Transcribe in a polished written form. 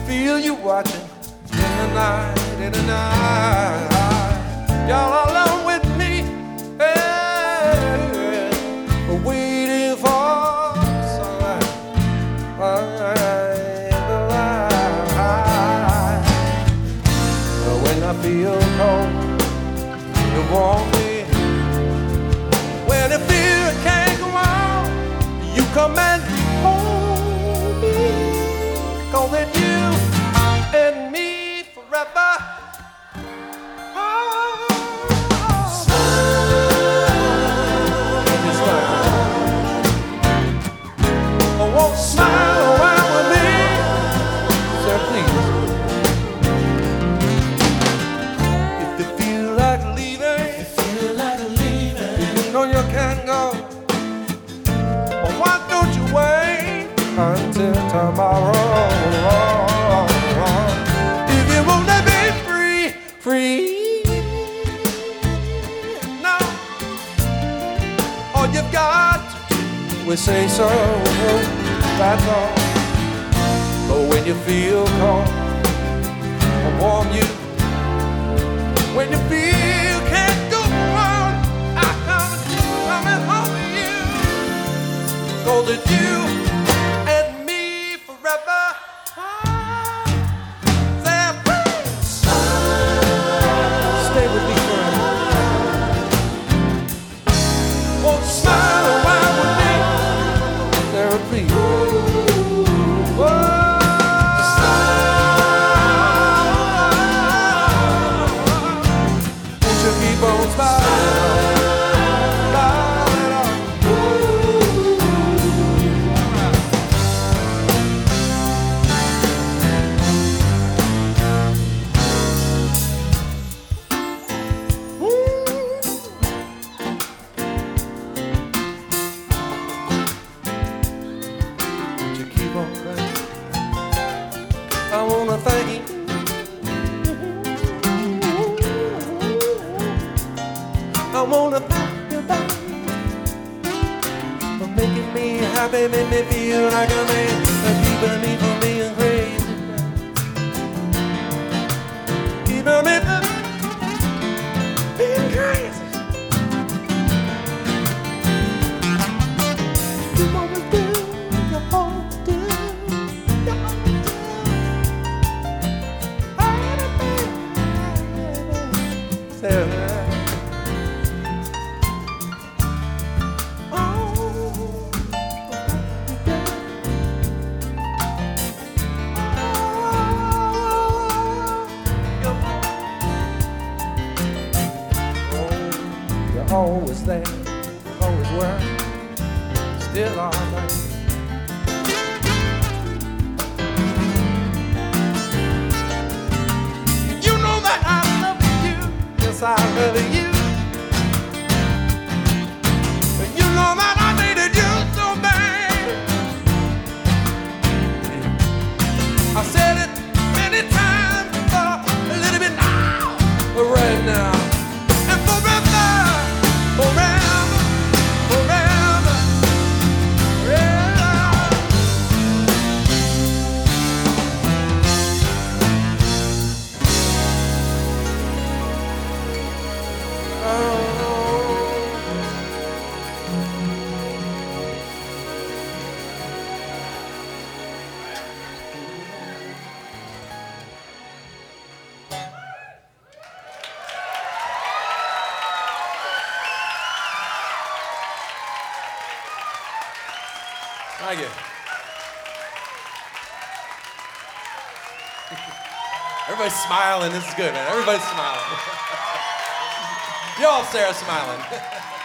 feel you watching in the night. Y'all alone with me, hey, waiting for sunlight in the light. When I feel cold, you warm me. When I feel I can't go on, you come and hold me. 'Cause it's you and me forever. Smile around with me, sir, please. If you feel like leaving, you know you can't go. But why don't you wait until tomorrow? If you wanna be free, no, all you've got we say so, that's all. But when you feel cold, I'll warm you. When you feel can't go on, I come and hold you. 'Cause it's you and me forever. Stay with me forever. Won't smile around with me. Sarah, please. Won't you keep on smiling? I wanna thank you. I wanna thank you, baby, for making me happy, make me feel like a man, and keeping me from being crazy, keeping me from being crazy. You always do, you always do. You're always there, always were, still alright. You know that I love you, yes I love you. You know that I needed you so bad. I said it many times before, a little bit now, but right now. And forever, forever, forever, forever. Thank you. Everybody's smiling. This is good, man. Everybody's smiling. Y'all, Sarah, smiling.